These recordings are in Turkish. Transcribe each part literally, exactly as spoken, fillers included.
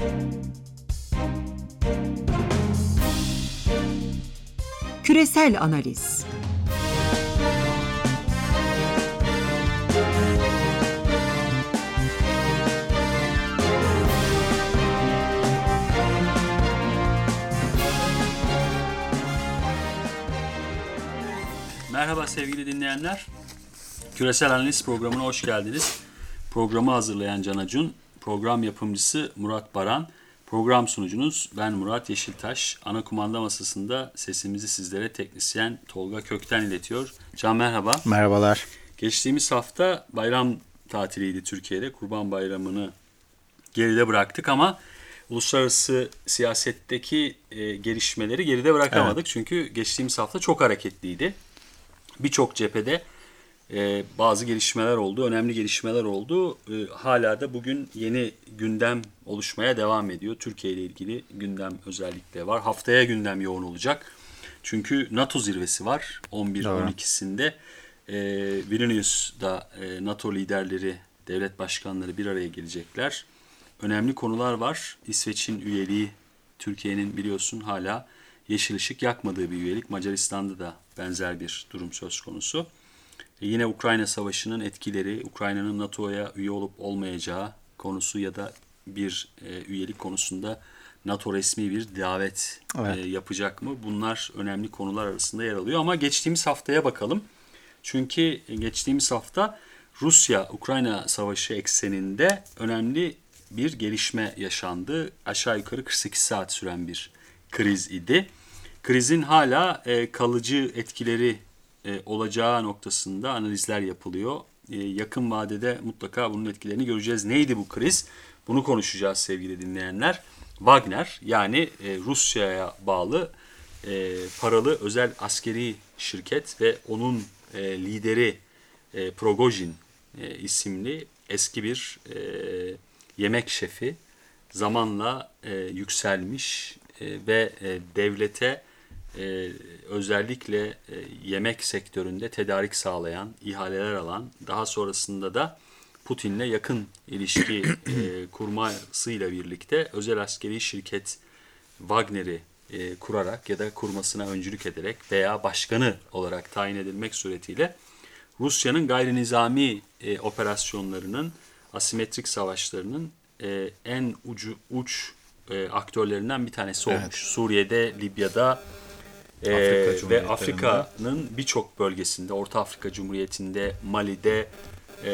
Küresel analiz. Merhaba sevgili dinleyenler. Küresel Analiz programına hoş geldiniz. Programı hazırlayan Can Acun, program yapımcısı Murat Baran, program sunucunuz ben Murat Yeşiltaş. Ana kumanda masasında sesimizi sizlere teknisyen Tolga Kökten iletiyor. Can merhaba. Merhabalar. Geçtiğimiz hafta bayram tatiliydi Türkiye'de. Kurban Bayramı'nı geride bıraktık ama uluslararası siyasetteki e, gelişmeleri geride bırakamadık. Evet. Çünkü geçtiğimiz hafta çok hareketliydi. Birçok cephede e, bazı gelişmeler oldu, önemli gelişmeler oldu. E, hala da bugün yeni gündem oluşmaya devam ediyor. Türkiye ile ilgili gündem özellikle var. Haftaya gündem yoğun olacak. Çünkü NATO zirvesi var on bir on ikisinde. E, Vilnius'da e, NATO liderleri, devlet başkanları bir araya gelecekler. Önemli konular var. İsveç'in üyeliği, Türkiye'nin biliyorsun hala yeşil ışık yakmadığı bir üyelik. Macaristan'da da benzer bir durum söz konusu. E yine Ukrayna Savaşı'nın etkileri, Ukrayna'nın NATO'ya üye olup olmayacağı konusu ya da bir e, üyelik konusunda NATO resmi bir davet evet. e, yapacak mı? Bunlar önemli konular arasında yer alıyor. Ama geçtiğimiz haftaya bakalım. Çünkü geçtiğimiz hafta Rusya-Ukrayna Savaşı ekseninde önemli bir gelişme yaşandı. Aşağı yukarı kırk sekiz saat süren bir kriz idi. Krizin hala e, kalıcı etkileri e, olacağı noktasında analizler yapılıyor. E, yakın vadede mutlaka bunun etkilerini göreceğiz. Neydi bu kriz? Bunu konuşacağız sevgili dinleyenler. Wagner yani e, Rusya'ya bağlı e, paralı özel askeri şirket ve onun e, lideri e, Prigozhin e, isimli eski bir e, yemek şefi zamanla e, yükselmiş e, ve e, devlete e, özellikle e, yemek sektöründe tedarik sağlayan, ihaleler alan, daha sonrasında da Putin'le yakın ilişki e, kurmasıyla birlikte özel askeri şirket Wagner'i e, kurarak ya da kurmasına öncülük ederek veya başkanı olarak tayin edilmek suretiyle Rusya'nın gayri nizami e, operasyonlarının, asimetrik savaşlarının e, en ucu uç e, aktörlerinden bir tanesi olmuş. Evet. Suriye'de, Libya'da e, ve Afrika'nın birçok bölgesinde, Orta Afrika Cumhuriyeti'nde, Mali'de, e,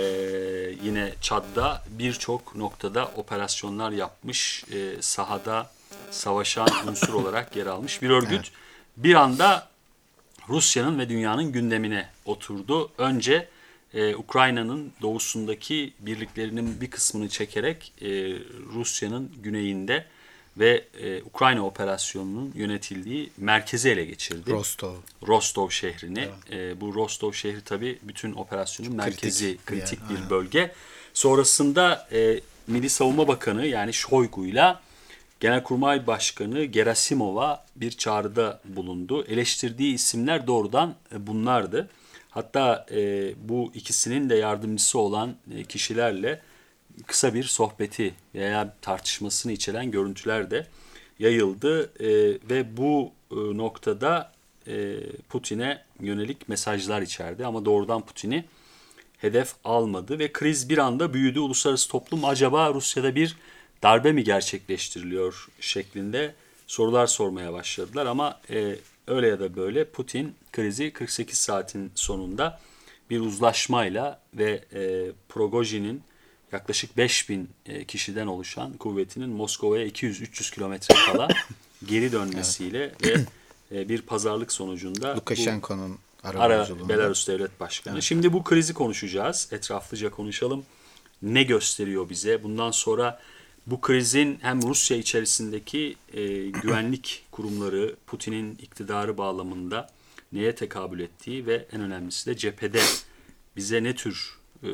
yine Çad'da birçok noktada operasyonlar yapmış, e, sahada savaşan unsur olarak yer almış bir örgüt. Evet. Bir anda Rusya'nın ve dünyanın gündemine oturdu. Önce Ee, Ukrayna'nın doğusundaki birliklerinin bir kısmını çekerek e, Rusya'nın güneyinde ve e, Ukrayna operasyonunun yönetildiği merkezi ele geçirdi. Rostov. Rostov şehrini. Evet. E, bu Rostov şehri tabii bütün operasyonun merkezi, kritik, kritik bir, bir bölge. Sonrasında e, Milli Savunma Bakanı yani Shoigu'yla Genelkurmay Başkanı Gerasimov'a bir çağrıda bulundu. Eleştirdiği isimler doğrudan e, bunlardı. Hatta e, bu ikisinin de yardımcısı olan e, kişilerle kısa bir sohbeti veya tartışmasını içeren görüntüler de yayıldı. E, ve bu e, noktada e, Putin'e yönelik mesajlar içerdi. Ama doğrudan Putin'i hedef almadı ve kriz bir anda büyüdü. Uluslararası toplum acaba Rusya'da bir darbe mi gerçekleştiriliyor şeklinde sorular sormaya başladılar. Ama e, öyle ya da böyle Putin krizi kırk sekiz saatin sonunda bir uzlaşmayla ve e, Prigozhin'in yaklaşık beş bin e, kişiden oluşan kuvvetinin Moskova'ya iki yüz üç yüz kilometre kala geri dönmesiyle evet. ve e, bir pazarlık sonucunda Lukashenko'nun ara Belarus Devlet Başkanı. Evet. Şimdi bu krizi konuşacağız. Etraflıca konuşalım. Ne gösteriyor bize? Bundan sonra bu krizin hem Rusya içerisindeki e, güvenlik kurumları, Putin'in iktidarı bağlamında neye tekabül ettiği ve en önemlisi de cephede bize ne tür e,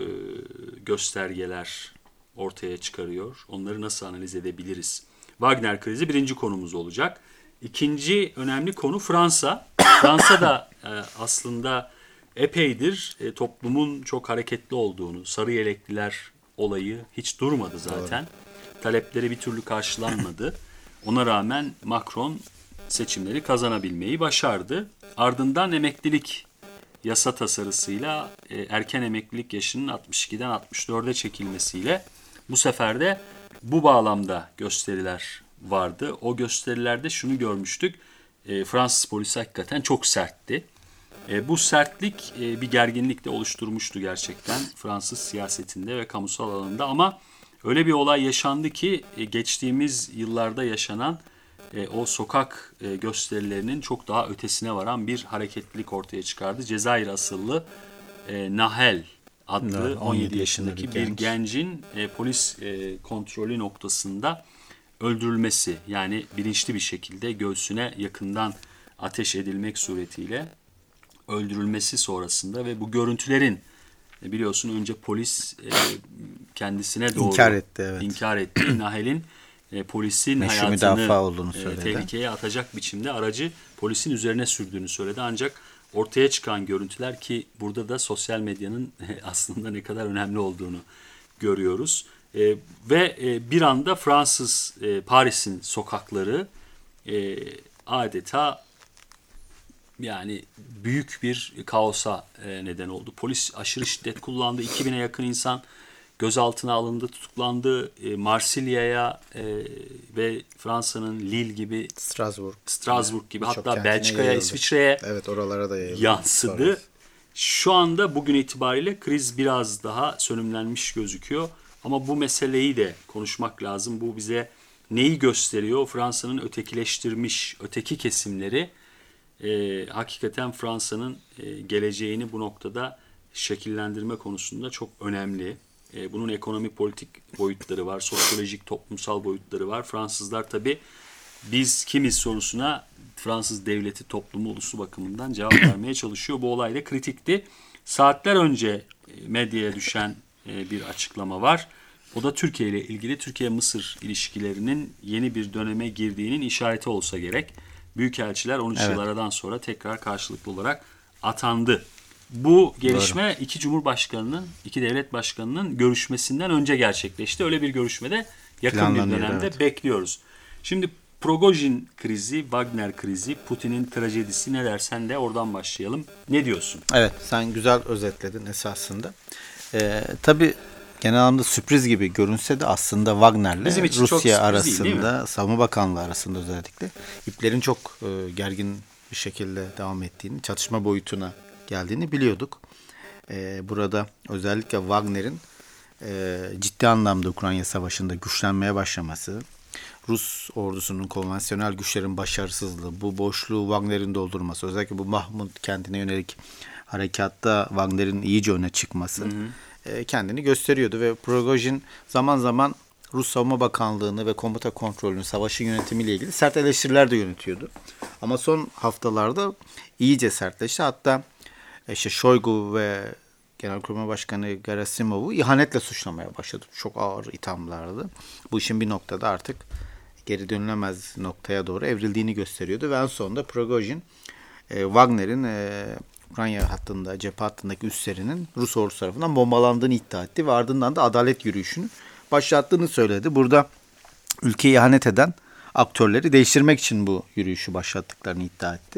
göstergeler ortaya çıkarıyor, onları nasıl analiz edebiliriz? Wagner krizi birinci konumuz olacak. İkinci önemli konu Fransa. Fransa da e, aslında epeydir e, toplumun çok hareketli olduğunu, sarı yelekliler olayı hiç durmadı zaten. talepleri bir türlü karşılanmadı. Ona rağmen Macron seçimleri kazanabilmeyi başardı. Ardından emeklilik yasa tasarısıyla e, erken emeklilik yaşının altmış ikiden altmış dörde çekilmesiyle bu sefer de bu bağlamda gösteriler vardı. O gösterilerde şunu görmüştük. E, Fransız polisi hakikaten çok sertti. E, bu sertlik e, bir gerginlik de oluşturmuştu gerçekten Fransız siyasetinde ve kamusal alanında, ama öyle bir olay yaşandı ki e, geçtiğimiz yıllarda yaşanan e, o sokak e, gösterilerinin çok daha ötesine varan bir hareketlilik ortaya çıkardı. Cezayir asıllı e, Nahel adlı on yedi yaşındaki bir gencin e, polis e, kontrolü noktasında öldürülmesi, yani bilinçli bir şekilde göğsüne yakından ateş edilmek suretiyle öldürülmesi sonrasında ve bu görüntülerin e, biliyorsun önce polis e, kendisine doğru inkar etti, evet. inkar etti. Nahel'in e, polisin meşru hayatını olduğunu e, tehlikeye atacak biçimde aracı polisin üzerine sürdüğünü söyledi. Ancak ortaya çıkan görüntüler, ki burada da sosyal medyanın aslında ne kadar önemli olduğunu görüyoruz. E, ve e, bir anda Fransız e, Paris'in sokakları e, adeta yani büyük bir kaosa e, neden oldu. Polis aşırı şiddet kullandı. iki bine yakın insan gözaltına alındı, tutuklandı. E, Marsilya'ya e, ve Fransa'nın Lille gibi, Strasbourg, Strasbourg gibi, Birçok hatta kentine Belçika'ya, yayıldı. İsviçre'ye Evet, oralara da yayıldı. yansıdı. Paris. Şu anda bugün itibariyle kriz biraz daha sönümlenmiş gözüküyor. Ama bu meseleyi de konuşmak lazım. Bu bize neyi gösteriyor? Fransa'nın ötekileştirmiş öteki kesimleri e, hakikaten Fransa'nın e, geleceğini bu noktada şekillendirme konusunda çok önemli. E, bunun ekonomi politik boyutları var, sosyolojik, toplumsal boyutları var. Fransızlar tabii biz kimiz sorusuna Fransız devleti, toplumu, ulusu bakımından cevap vermeye çalışıyor. Bu olay da kritikti. Saatler önce medyaya düşen bir açıklama var. O da Türkiye ile ilgili. Türkiye-Mısır ilişkilerinin yeni bir döneme girdiğinin işareti olsa gerek. Büyükelçiler on üç evet. yıl aradan sonra tekrar karşılıklı olarak atandı. Bu gelişme Doğru. iki cumhurbaşkanının, iki devlet başkanının görüşmesinden önce gerçekleşti. Öyle bir görüşmede yakın bir dönemde evet. bekliyoruz. Şimdi Prigojin krizi, Wagner krizi, Putin'in trajedisi, ne dersen de oradan başlayalım. Ne diyorsun? Evet, sen güzel özetledin esasında. Ee, tabii genel anlamda sürpriz gibi görünse de aslında Wagner'le Rusya arasında, Savunma Bakanlığı arasında özellikle iplerin çok e, gergin bir şekilde devam ettiğini, çatışma boyutuna geldiğini biliyorduk. E, burada özellikle Wagner'in e, ciddi anlamda Ukrayna Savaşı'nda güçlenmeye başlaması, Rus ordusunun konvansiyonel güçlerin başarısızlığı, bu boşluğu Wagner'in doldurması, özellikle bu Mahmut kentine yönelik harekatta Wagner'in iyice öne çıkması hı hı. E, kendini gösteriyordu ve Prigojin zaman zaman Rus Savunma Bakanlığı'nı ve komuta kontrolünü, savaşın yönetimiyle ilgili sert eleştiriler de yönetiyordu. Ama son haftalarda iyice sertleşti. Hatta işte Shoigu ve Genelkurmay Başkanı Gerasimov'u ihanetle suçlamaya başladı. Çok ağır ithamlardı. Bu işin bir noktada artık geri dönülemez noktaya doğru evrildiğini gösteriyordu. Ve en sonunda Prigojin, e, Wagner'in e, Ukrayna hattında, cephe hattındaki üslerinin Rus ordusu tarafından bombalandığını iddia etti. Ve ardından da adalet yürüyüşünü başlattığını söyledi. Burada ülkeye ihanet eden aktörleri değiştirmek için bu yürüyüşü başlattıklarını iddia etti.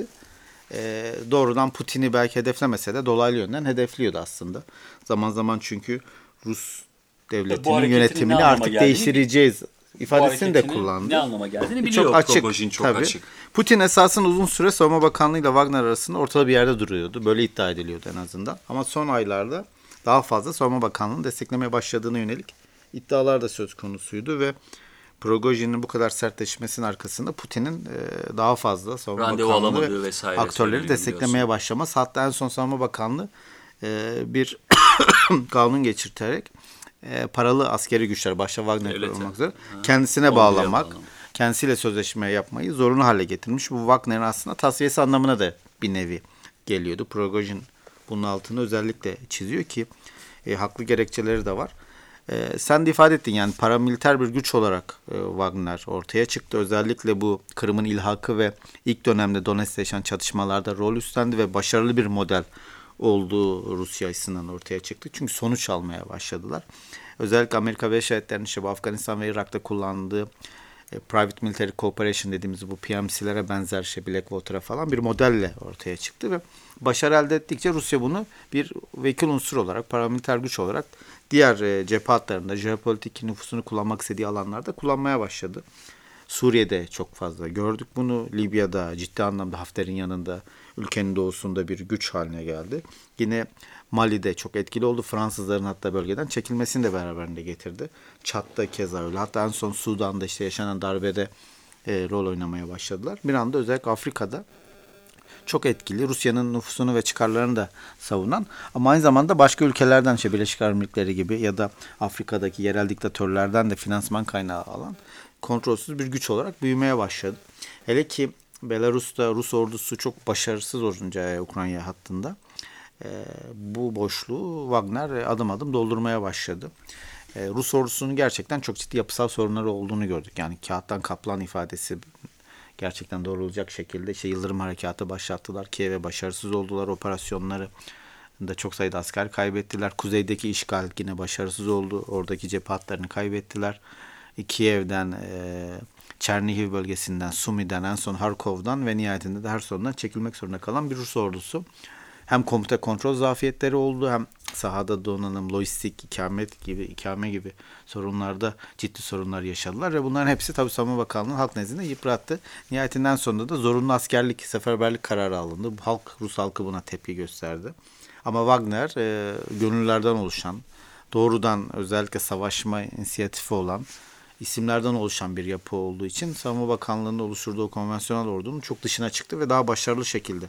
E, doğrudan Putin'i belki hedeflemese de dolaylı yönden hedefliyordu aslında. Zaman zaman çünkü Rus devletinin yönetimini artık değiştireceğiz ifadesini de kullandı. Ne anlama geldiğini biliyor. Çok açık. Prigojin çok tabii. açık. Putin esasında uzun süre Savunma Bakanlığı ile Wagner arasında ortada bir yerde duruyordu. Böyle iddia ediliyordu en azından. Ama son aylarda daha fazla Savunma Bakanlığı'nı desteklemeye başladığına yönelik iddialar da söz konusuydu ve Prigojin'in bu kadar sertleşmesinin arkasında Putin'in daha fazla Savunma Randevu Bakanlığı ve aktörleri desteklemeye başlaması. Hatta en son Savunma Bakanlığı bir kanun geçirterek paralı askeri güçler, başta Wagner olmak üzere kendisine bağlamak, kendisiyle sözleşme yapmayı zorunlu hale getirmiş. Bu Wagner'in aslında tasfiyesi anlamına da bir nevi geliyordu. Prigojin bunun altını özellikle çiziyor ki e, haklı gerekçeleri de var. E, sen de ifade ettin, yani paramiliter bir güç olarak e, Wagner ortaya çıktı. Özellikle bu Kırım'ın ilhakı ve ilk dönemde Donetsk'te yaşanan çatışmalarda rol üstlendi ve başarılı bir model olduğu Rusya açısından ortaya çıktı. Çünkü sonuç almaya başladılar. özellikle Amerika Birleşik Devletleri'nin işte bu Afganistan ve Irak'ta kullandığı e, Private Military Cooperation dediğimiz bu P M C'lere benzer şey Blackwater'a falan bir modelle ortaya çıktı ve başarı elde ettikçe Rusya bunu bir vekil unsur olarak, paramiliter güç olarak diğer e, cephe hatlarında, jeopolitik nüfusunu kullanmak istediği alanlarda kullanmaya başladı. Suriye'de çok fazla gördük bunu. Libya'da ciddi anlamda Hafter'in yanında ülkenin doğusunda bir güç haline geldi. Yine Mali'de çok etkili oldu. Fransızların hatta bölgeden çekilmesini de beraberinde getirdi. Çad'da keza öyle. Hatta en son Sudan'da işte yaşanan darbede e, rol oynamaya başladılar. Bir anda özellikle Afrika'da çok etkili. Rusya'nın nüfusunu ve çıkarlarını da savunan ama aynı zamanda başka ülkelerden işte Birleşik Arap Emirlikleri gibi ya da Afrika'daki yerel diktatörlerden de finansman kaynağı alan kontrolsüz bir güç olarak büyümeye başladı. Hele ki Belarus'ta Rus ordusu çok başarısız olunca Ukrayna hattında e, bu boşluğu Wagner adım adım doldurmaya başladı. E, Rus ordusunun gerçekten çok ciddi yapısal sorunları olduğunu gördük. Yani kağıttan kaplan ifadesi gerçekten doğru olacak şekilde işte Yıldırım Harekatı başlattılar. Kiev'e başarısız oldular. Operasyonları da çok sayıda asker kaybettiler. Kuzeydeki işgal yine başarısız oldu. Oradaki cephe hatlarını kaybettiler. Kiev'den, e, Çernihiv bölgesinden, Sumi'den, en son Harkov'dan ve nihayetinde de Herson'dan çekilmek zorunda kalan bir Rus ordusu. Hem komuta kontrol zafiyetleri oldu, hem sahada donanım, lojistik, ikamet gibi, ikame gibi sorunlarda ciddi sorunlar yaşadılar ve bunların hepsi tabii Savunma Bakanlığı halk nezdinde yıprattı. Nihayetinden sonunda da zorunlu askerlik, seferberlik kararı alındı. Halk, Rus halkı buna tepki gösterdi. Ama Wagner e, gönüllerden oluşan, doğrudan özellikle savaşma inisiyatifi olan isimlerden oluşan bir yapı olduğu için Savunma Bakanlığı'nın oluşturduğu konvansiyonel ordunun çok dışına çıktı ve daha başarılı şekilde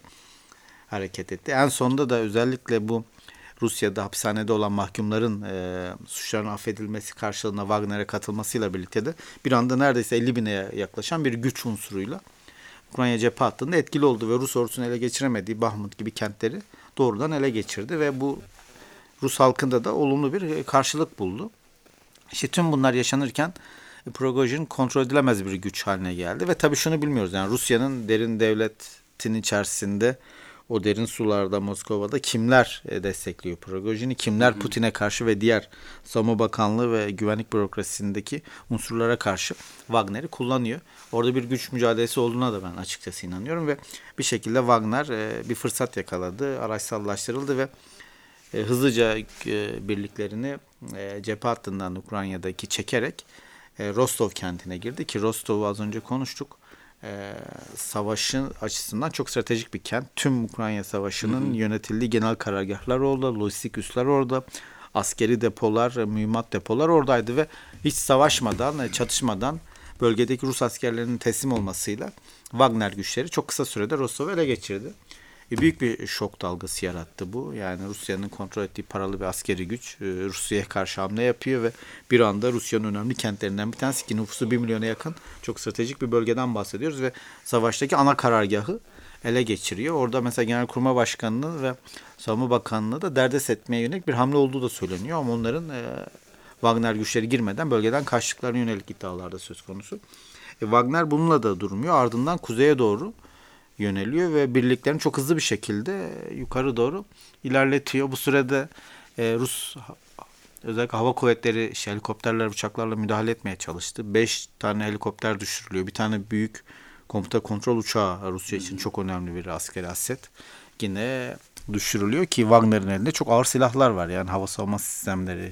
hareket etti. En sonunda da özellikle bu Rusya'da hapishanede olan mahkumların e, suçlarının affedilmesi karşılığında Wagner'e katılmasıyla birlikte de bir anda neredeyse elli bine yaklaşan bir güç unsuruyla Ukrayna cephe hattında etkili oldu ve Rus ordusunun ele geçiremediği Bahmut gibi kentleri doğrudan ele geçirdi ve bu Rus halkında da olumlu bir karşılık buldu. İşte tüm bunlar yaşanırken Prigojin kontrol edilemez bir güç haline geldi ve tabii şunu bilmiyoruz, yani Rusya'nın derin devletinin içerisinde o derin sularda Moskova'da kimler destekliyor Prigojin'i, kimler Putin'e karşı ve diğer Savunma Bakanlığı ve güvenlik bürokrasisindeki unsurlara karşı Wagner'i kullanıyor. Orada bir güç mücadelesi olduğuna da ben açıkçası inanıyorum ve bir şekilde Wagner bir fırsat yakaladı, araçsallaştırıldı ve hızlıca birliklerini cephe hattından Ukrayna'daki çekerek Rostov kentine girdi ki Rostov'u az önce konuştuk. Ee, savaşın açısından çok stratejik bir kent. Tüm Ukrayna Savaşı'nın hı hı. yönetildiği genel karargahlar orada, lojistik üsler orada, askeri depolar, mühimmat depolar oradaydı ve hiç savaşmadan, çatışmadan bölgedeki Rus askerlerinin teslim olmasıyla Wagner güçleri çok kısa sürede Rostov'u ele geçirdi. E, büyük bir şok dalgası yarattı bu. Yani Rusya'nın kontrol ettiği paralı bir askeri güç e, Rusya'ya karşı hamle yapıyor ve bir anda Rusya'nın önemli kentlerinden bir tanesi ki nüfusu bir milyona yakın çok stratejik bir bölgeden bahsediyoruz ve savaştaki ana karargahı ele geçiriyor. Orada mesela Genelkurmay Başkanlığı ve Savunma Bakanlığı da derdest etmeye yönelik bir hamle olduğu da söyleniyor ama onların e, Wagner güçleri girmeden bölgeden kaçtıklarına yönelik iddialar da söz konusu. E, Wagner bununla da durmuyor. Ardından kuzeye doğru yöneliyor ve birliklerini çok hızlı bir şekilde yukarı doğru ilerletiyor. Bu sürede e, Rus özellikle hava kuvvetleri işte, helikopterler, uçaklarla müdahale etmeye çalıştı. Beş tane helikopter düşürülüyor. Bir tane büyük komuta kontrol uçağı Rusya için çok önemli bir askeri aset. Yine düşürülüyor ki Wagner'in elinde çok ağır silahlar var. Yani hava savunma sistemleri,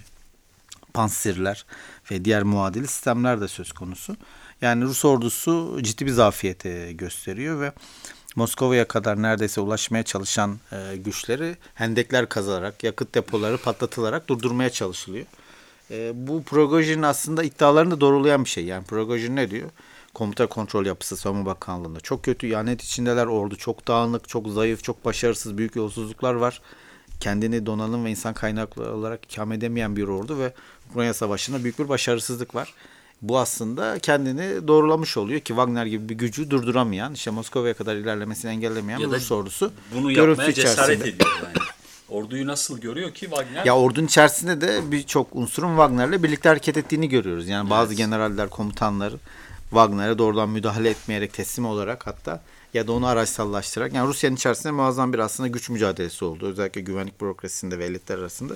Panzerler ve diğer muadili sistemler de söz konusu. Yani Rus ordusu ciddi bir zafiyete gösteriyor ve Moskova'ya kadar neredeyse ulaşmaya çalışan e, güçleri hendekler kazılarak, yakıt depoları patlatılarak durdurmaya çalışılıyor. E, bu Prigojin'in aslında iddialarını da doğrulayan bir şey. Yani Prigojin ne diyor? Komuta kontrol yapısı Savunma Bakanlığı'nda çok kötü, ihanet içindeler, ordu çok dağınık, çok zayıf, çok başarısız, büyük yolsuzluklar var. Kendini donanım ve insan kaynaklı olarak ikame edemeyen bir ordu ve Ukrayna Savaşı'nda büyük bir başarısızlık var. Bu aslında kendini doğrulamış oluyor ki Wagner gibi bir gücü durduramayan, işte Moskova'ya kadar ilerlemesini engellemeyen ya Rus ordusu bunu yapmaya cesaret ediyor yani. Orduyu nasıl görüyor ki Wagner? Ya ordunun içerisinde de birçok unsurun Wagner'le birlikte hareket ettiğini görüyoruz. Yani bazı evet. generaller, komutanlar Wagner'e doğrudan müdahale etmeyerek teslim olarak hatta ya da onu araçsallaştırarak. Yani Rusya'nın içerisinde muazzam bir aslında güç mücadelesi oldu. Özellikle güvenlik bürokrasisinde ve elitler arasında.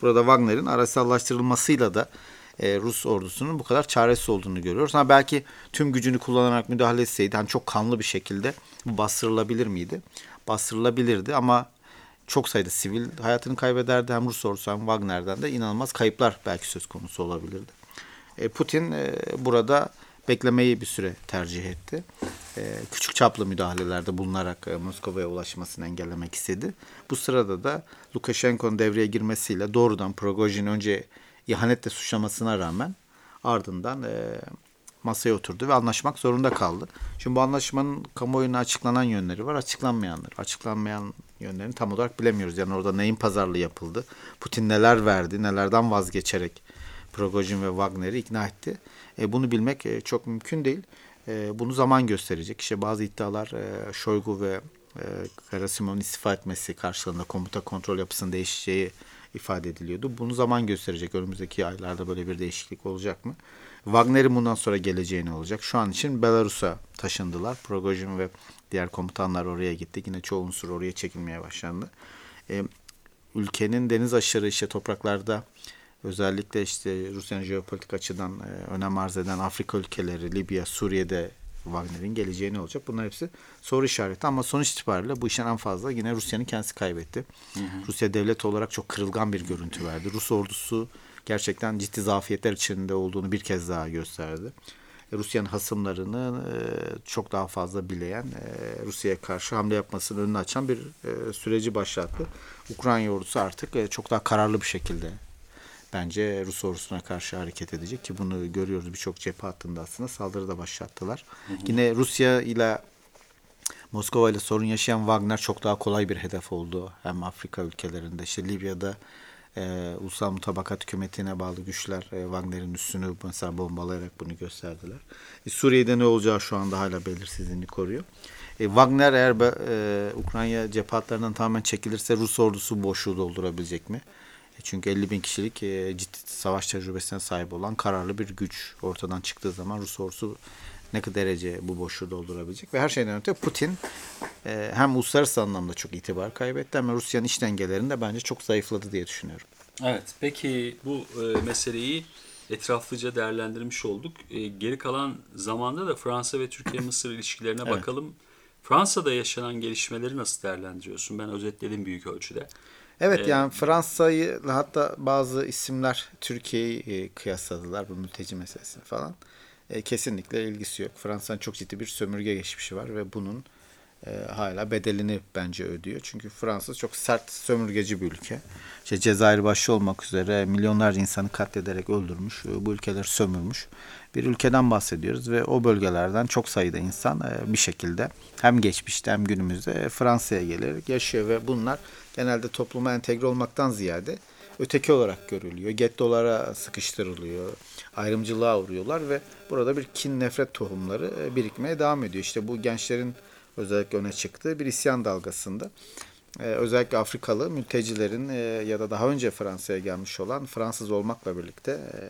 Burada Wagner'in araçsallaştırılmasıyla da e, Rus ordusunun bu kadar çaresiz olduğunu görüyoruz. Ha, belki tüm gücünü kullanarak müdahale etseydi hani çok kanlı bir şekilde bu bastırılabilir miydi? Bastırılabilirdi ama çok sayıda sivil hayatını kaybederdi. Hem Rus ordusu hem Wagner'den de inanılmaz kayıplar belki söz konusu olabilirdi. E, Putin e, burada beklemeyi bir süre tercih etti. E, küçük çaplı müdahalelerde bulunarak e, Moskova'ya ulaşmasını engellemek istedi. Bu sırada da Lukashenko'nun devreye girmesiyle doğrudan Prigozhin önce ihanetle suçlamasına rağmen ardından e, masaya oturdu ve anlaşmak zorunda kaldı. Şimdi bu anlaşmanın kamuoyuna açıklanan yönleri var, açıklanmayanlar. Açıklanmayan yönlerini tam olarak bilemiyoruz. Yani orada neyin pazarlığı yapıldı, Putin neler verdi, nelerden vazgeçerek Prigozhin ve Wagner'i ikna etti. E, bunu bilmek e, çok mümkün değil. E, bunu zaman gösterecek. İşte bazı iddialar e, Shoigu ve e, Gerasimov'un istifa etmesi karşılığında komuta kontrol yapısının değişeceği ifade ediliyordu. Bunu zaman gösterecek. Önümüzdeki aylarda böyle bir değişiklik olacak mı? Wagner'in bundan sonra geleceği ne olacak? Şu an için Belarus'a taşındılar. Prigozhin ve diğer komutanlar oraya gitti. Yine çoğu unsur oraya çekilmeye başlandı. E, ülkenin deniz aşırı işte topraklarda özellikle işte Rusya'nın jeopolitik açıdan e, önem arz eden Afrika ülkeleri, Libya, Suriye'de Wagner'in geleceği ne olacak? Bunlar hepsi soru işareti ama sonuç itibariyle bu işten en fazla yine Rusya'nın kendisi kaybetti. Hı hı. Rusya devlet olarak çok kırılgan bir görüntü verdi. Rus ordusu gerçekten ciddi zafiyetler içinde olduğunu bir kez daha gösterdi. Rusya'nın hasımlarını e, çok daha fazla bileyen, e, Rusya'ya karşı hamle yapmasının önünü açan bir e, süreci başlattı. Ukrayna ordusu artık e, çok daha kararlı bir şekilde bence Rus ordusuna karşı hareket edecek ki bunu görüyoruz, birçok cephe hattında aslında saldırı da başlattılar. Hı hı. Yine Rusya ile Moskova ile sorun yaşayan Wagner çok daha kolay bir hedef oldu. Hem Afrika ülkelerinde işte Libya'da e, Ulusal Mutabakat Hükümeti'ne bağlı güçler e, Wagner'in üssünü mesela bombalayarak bunu gösterdiler. E, Suriye'de ne olacağı şu anda hala belirsizliğini koruyor. E, Wagner eğer e, Ukrayna cephe hatlarından tamamen çekilirse Rus ordusu boşluğu doldurabilecek mi? Çünkü elli bin kişilik e, ciddi savaş tecrübesine sahip olan kararlı bir güç ortadan çıktığı zaman Rus ordusu ne kadar derece bu boşluğu doldurabilecek ve her şeyden öte Putin e, hem uluslararası anlamda çok itibar kaybetti ama Rusya'nın iç dengelerinde bence çok zayıfladı diye düşünüyorum. Evet, peki bu e, meseleyi etraflıca değerlendirmiş olduk. E, geri kalan zamanda da Fransa ve Türkiye-Mısır ilişkilerine evet. bakalım. Fransa'da yaşanan gelişmeleri nasıl değerlendiriyorsun? Ben özetledim büyük ölçüde. Evet yani Fransa'yı hatta bazı isimler Türkiye'yi kıyasladılar bu mülteci meselesine falan. E, kesinlikle ilgisi yok. Fransa'nın çok ciddi bir sömürge geçmişi var ve bunun e, hala bedelini bence ödüyor. Çünkü Fransa çok sert sömürgeci bir ülke. İşte Cezayir başta olmak üzere milyonlarca insanı katlederek öldürmüş, bu ülkeleri sömürmüş bir ülkeden bahsediyoruz ve o bölgelerden çok sayıda insan e, bir şekilde hem geçmişte hem günümüzde Fransa'ya gelerek yaşıyor ve bunlar genelde topluma entegre olmaktan ziyade öteki olarak görülüyor. Gettolara sıkıştırılıyor, ayrımcılığa uğruyorlar ve burada bir kin nefret tohumları birikmeye devam ediyor. İşte bu gençlerin özellikle öne çıktığı bir isyan dalgasında Ee, özellikle Afrikalı mültecilerin e, ya da daha önce Fransa'ya gelmiş olan Fransız olmakla birlikte e,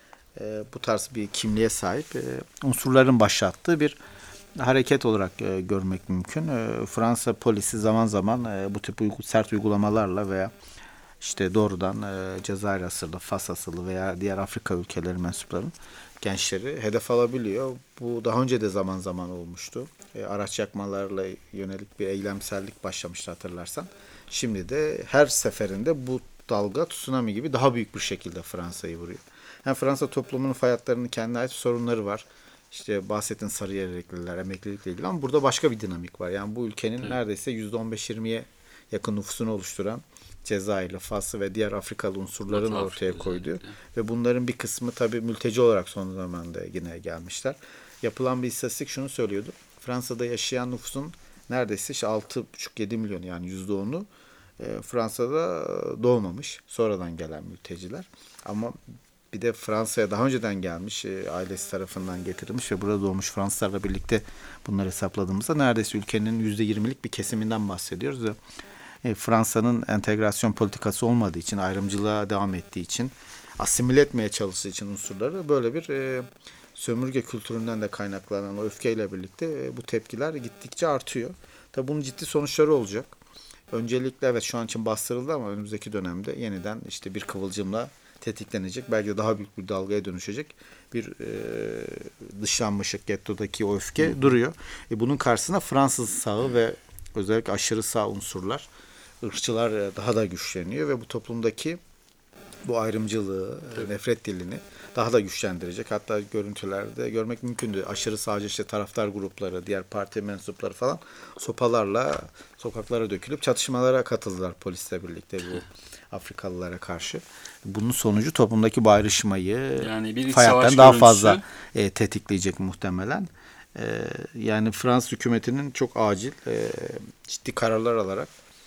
e, bu tarz bir kimliğe sahip e, unsurların başlattığı bir hareket olarak e, görmek mümkün. E, Fransa polisi zaman zaman e, bu tip uygu, sert uygulamalarla veya işte doğrudan e, Cezayir asıllı, Fas asıllı veya diğer Afrika ülkeleri mensupların gençleri hedef alabiliyor. Bu daha önce de zaman zaman olmuştu. E, araç yakmalarla yönelik bir eylemsellik başlamıştı hatırlarsan. Şimdi de her seferinde bu dalga tsunami gibi daha büyük bir şekilde Fransa'yı vuruyor. Yani Fransa toplumunun hayatlarının kendine ait sorunları var. İşte bahsettiğin Sarıyerlikliler, emeklilikle ilgili ama burada başka bir dinamik var. Yani bu ülkenin evet. neredeyse yüzde on beş yirmiye yakın nüfusunu oluşturan Cezayirli, Faslı ve diğer Afrikalı unsurların Batı ortaya koyduğu ve bunların bir kısmı tabii mülteci olarak son zamanda yine gelmişler. Yapılan bir istatistik şunu söylüyordu. Fransa'da yaşayan nüfusun neredeyse işte altı buçuk yedi milyon yani yüzde onu e, Fransa'da doğmamış. Sonradan gelen mülteciler. Ama bir de Fransa'ya daha önceden gelmiş, e, ailesi tarafından getirilmiş ve burada doğmuş Fransızlarla birlikte bunları hesapladığımızda neredeyse ülkenin yüzde yirmilik bir kesiminden bahsediyoruz. Ve e, Fransa'nın entegrasyon politikası olmadığı için, ayrımcılığa devam ettiği için, asimile etmeye çalıştığı için unsurları böyle bir e, sömürge kültüründen de kaynaklanan o öfkeyle birlikte e, bu tepkiler gittikçe artıyor. Tabii bunun ciddi sonuçları olacak. öncelikle evet şu an için bastırıldı ama önümüzdeki dönemde yeniden işte bir kıvılcımla tetiklenecek. Belki de daha büyük bir dalgaya dönüşecek bir e, dışlanmışlık, gettodaki o öfke Hı. duruyor. E, bunun karşısında Fransız sağı ve özellikle aşırı sağ unsurlar, ırkçılar e, daha da güçleniyor ve bu toplumdaki bu ayrımcılığı, Tabii. nefret dilini daha da güçlendirecek. Hatta görüntülerde görmek mümkündü. Aşırı sağcı işte taraftar grupları, diğer parti mensupları falan sopalarla sokaklara dökülüp çatışmalara katıldılar polisle birlikte bu Afrikalılara karşı. Bunun sonucu toplumdaki bu ayrışmayı yani hayattan daha fazla e, tetikleyecek muhtemelen. E, yani Fransız hükümetinin çok acil e, ciddi kararlar alarak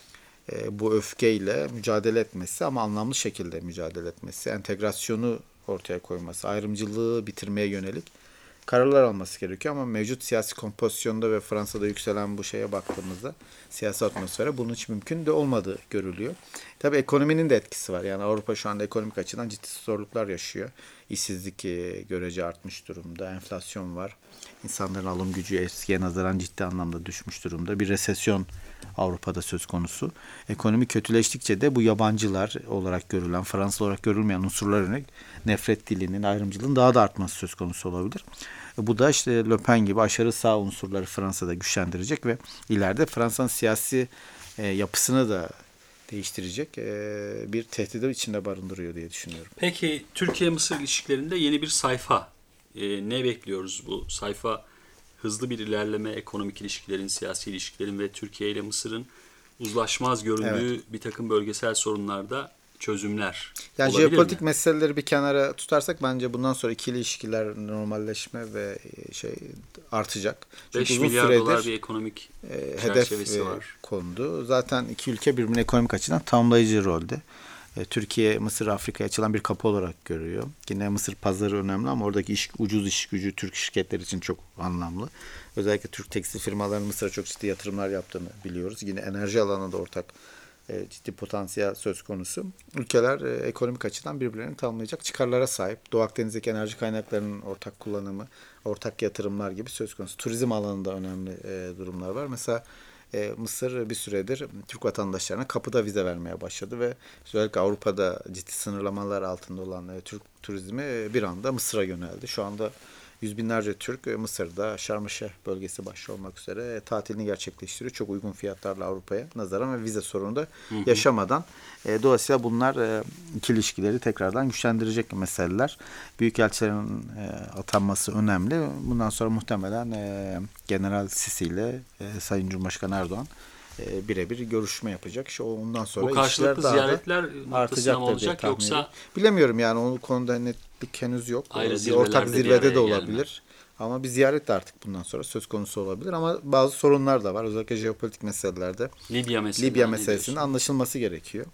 e, bu öfkeyle mücadele etmesi ama anlamlı şekilde mücadele etmesi, entegrasyonu ortaya koyması, ayrımcılığı bitirmeye yönelik kararlar alması gerekiyor ama mevcut siyasi kompozisyonda ve Fransa'da yükselen bu şeye baktığımızda siyasi atmosfere bunun hiç mümkün de olmadığı görülüyor. Tabii ekonominin de etkisi var. Yani Avrupa şu anda ekonomik açıdan ciddi zorluklar yaşıyor. İşsizlik görece artmış durumda, enflasyon var. İnsanların alım gücü eskiye nazaran ciddi anlamda düşmüş durumda. Bir resesyon Avrupa'da söz konusu. Ekonomi kötüleştikçe de bu yabancılar olarak görülen, Fransız olarak görülmeyen unsurlar yönelik nefret dilinin, ayrımcılığın daha da artması söz konusu olabilir. Bu da işte Le Pen gibi aşırı sağ unsurları Fransa'da güçlendirecek ve ileride Fransa'nın siyasi e, yapısını da değiştirecek e, bir tehdidi içinde barındırıyor diye düşünüyorum. Peki Türkiye-Mısır ilişkilerinde yeni bir sayfa. E, ne bekliyoruz bu sayfa? Hızlı bir ilerleme, ekonomik ilişkilerin, siyasi ilişkilerin ve Türkiye ile Mısır'ın uzlaşmaz göründüğü evet. bir takım bölgesel sorunlarda çözümler yani olabilir jeopolitik mi? meseleleri bir kenara tutarsak bence bundan sonra ikili ilişkiler normalleşme ve şey artacak. beş milyar dolar bir ekonomik e, çerçevesi hedef var. kondu. Zaten iki ülke birbirine ekonomik açıdan tamamlayıcı rolde. E, Türkiye, Mısır, Afrika'ya açılan bir kapı olarak görüyor. Yine Mısır pazarı önemli ama oradaki iş, ucuz iş gücü Türk şirketleri için çok anlamlı. Özellikle Türk tekstil firmalarının Mısır'a çok ciddi yatırımlar yaptığını biliyoruz. Yine enerji alanında ortak e, ciddi potansiyel söz konusu. Ülkeler e, ekonomik açıdan birbirlerini tamamlayacak çıkarlara sahip. Doğu Akdeniz'deki enerji kaynaklarının ortak kullanımı, ortak yatırımlar gibi söz konusu. Turizm alanında önemli e, durumlar var. Mesela e, Mısır bir süredir Türk vatandaşlarına kapıda vize vermeye başladı ve özellikle Avrupa'da ciddi sınırlamalar altında olan e, Türk turizmi e, bir anda Mısır'a yöneldi. Şu anda yüz binlerce Türk e, Mısır'da Şarm-ı-Şeyh bölgesi başta olmak üzere e, tatilini gerçekleştiriyor. Çok uygun fiyatlarla Avrupa'ya nazaran ve vize sorunu da hı hı. yaşamadan. E, dolayısıyla bunlar e, ikili ilişkileri tekrardan güçlendirecek meseleler. Büyükelçilerin e, atanması önemli. Bundan sonra muhtemelen e, General Sisi ile e, Sayın Cumhurbaşkanı Erdoğan e, birebir görüşme yapacak. İşte ondan sonra bu karşılıklı ziyaretler artacaktır olacak diye yoksa ediyorum. Bilemiyorum yani onun konuda netlik henüz yok. Bir ortak zirvede de olabilir. Gelme. Ama bir ziyaret de artık bundan sonra söz konusu olabilir ama bazı sorunlar da var. Özellikle jeopolitik meselelerde Libya, mesela, Libya meselesinin anlaşılması gerekiyor.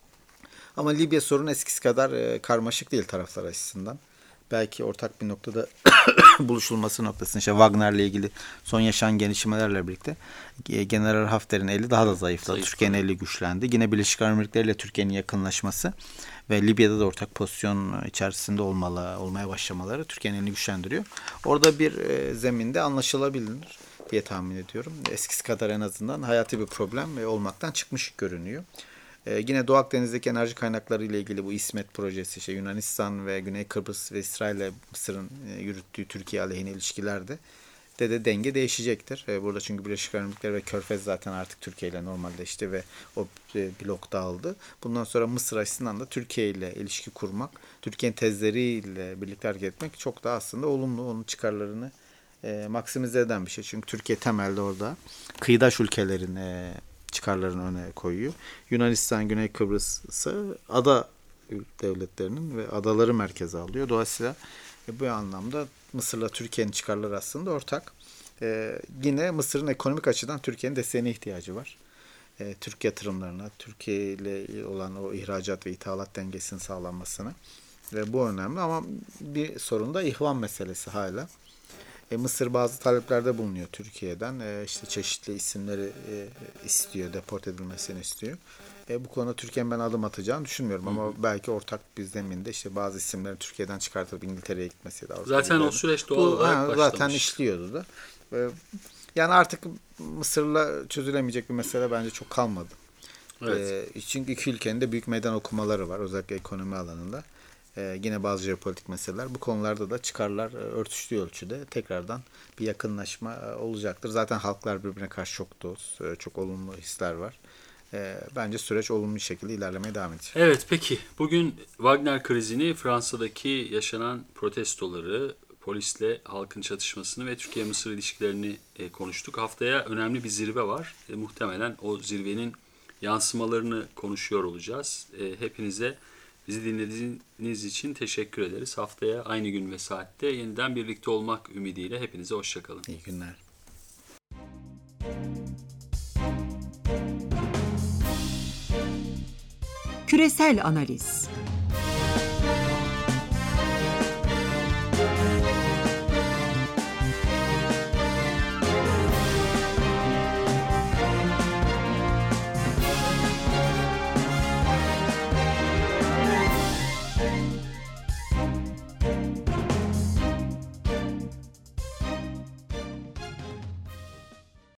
Ama Libya sorunu eskisi kadar e, karmaşık değil taraflar açısından. Belki ortak bir noktada buluşulması noktasında işte Wagner'le ilgili son yaşanan gelişmelerle birlikte General Hafter'in eli daha da zayıfladı. Zayıf. Türkiye'nin eli güçlendi. Yine Birleşik Arap Emirlikleri ile Türkiye'nin yakınlaşması ve Libya'da da ortak pozisyon içerisinde olmalı, olmaya başlamaları Türkiye'nin elini güçlendiriyor. Orada bir e, zeminde anlaşılabilir diye tahmin ediyorum. Eskisi kadar en azından hayati bir problem e, olmaktan çıkmış görünüyor. Ee, yine Doğu Akdeniz'deki enerji kaynakları ile ilgili bu İsmet projesi, işte Yunanistan ve Güney Kıbrıs ve İsrail ile Mısır'ın e, yürüttüğü Türkiye aleyhine ilişkilerde de, de denge değişecektir. E, burada çünkü Birleşik Arap Emirlikleri ve Körfez zaten artık Türkiye ile normalleşti ve o e, blok dağıldı. Bundan sonra Mısır açısından da Türkiye ile ilişki kurmak, Türkiye'nin tezleriyle birlikte hareket etmek çok daha aslında olumlu, onun çıkarlarını e, maksimize eden bir şey. Çünkü Türkiye temelde orada kıyıdaş ülkelerin e, çıkarlarını öne koyuyor. Yunanistan, Güney Kıbrıs ise ada devletlerinin ve adaları merkeze alıyor. Dolayısıyla e, bu anlamda Mısır'la Türkiye'nin çıkarları aslında ortak. E, yine Mısır'ın ekonomik açıdan Türkiye'nin desteğine ihtiyacı var. E, Türk yatırımlarına, Türkiye ile olan o ihracat ve ithalat dengesinin sağlanmasına. Ve bu önemli ama bir sorun da ihvan meselesi hala. E, Mısır bazı taleplerde bulunuyor Türkiye'den. E, işte çeşitli isimleri e, istiyor, deport edilmesini istiyor. E, bu konuda Türkiye'nin ben adım atacağını düşünmüyorum. Hı hı. Ama belki ortak bir zeminde işte bazı isimlerin Türkiye'den çıkartılıp İngiltere'ye gitmesi. Zaten o süreç doğal olarak ha, başlamış. Zaten işliyordu da. E, yani artık Mısır'la çözülemeyecek bir mesele bence çok kalmadı. Evet. E, çünkü iki ülkenin de büyük meydan okumaları var. Özellikle ekonomi alanında. E, yine bazı jeopolitik meseleler. Bu konularda da çıkarlar e, örtüştüğü ölçüde tekrardan bir yakınlaşma e, olacaktır. Zaten halklar birbirine karşı çok dost, e, çok olumlu hisler var. E, bence süreç olumlu bir şekilde ilerlemeye devam edecek. Evet, peki. Bugün Wagner krizini, Fransa'daki yaşanan protestoları, polisle halkın çatışmasını ve Türkiye-Mısır ilişkilerini e, konuştuk. Haftaya önemli bir zirve var. E, muhtemelen o zirvenin yansımalarını konuşuyor olacağız. E, hepinize bizi dinlediğiniz için teşekkür ederiz. Haftaya aynı gün ve saatte yeniden birlikte olmak ümidiyle hepinize hoşçakalın. İyi günler. Küresel analiz.